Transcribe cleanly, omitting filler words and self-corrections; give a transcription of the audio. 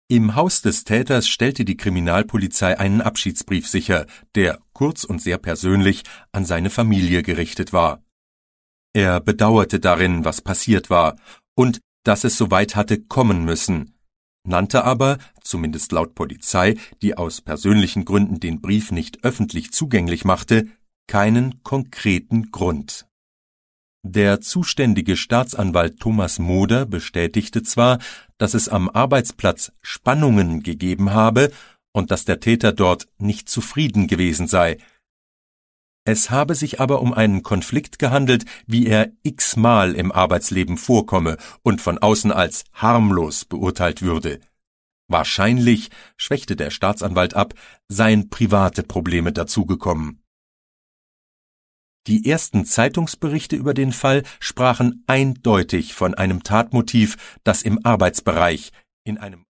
Im Haus des Täters stellte die Kriminalpolizei einen Abschiedsbrief sicher, der kurz und sehr persönlich an seine Familie gerichtet war. Er bedauerte darin, was passiert war und dass es so weit hatte kommen müssen, nannte aber, zumindest laut Polizei, die aus persönlichen Gründen den Brief nicht öffentlich zugänglich machte, keinen konkreten Grund. Der zuständige Staatsanwalt Thomas Moder bestätigte zwar, dass es am Arbeitsplatz Spannungen gegeben habe und dass der Täter dort nicht zufrieden gewesen sei. Es habe sich aber um einen Konflikt gehandelt, wie er x-mal im Arbeitsleben vorkomme und von außen als harmlos beurteilt würde. Wahrscheinlich, schwächte der Staatsanwalt ab, seien private Probleme dazugekommen. Die ersten Zeitungsberichte über den Fall sprachen eindeutig von einem Tatmotiv, das im Arbeitsbereich, in einem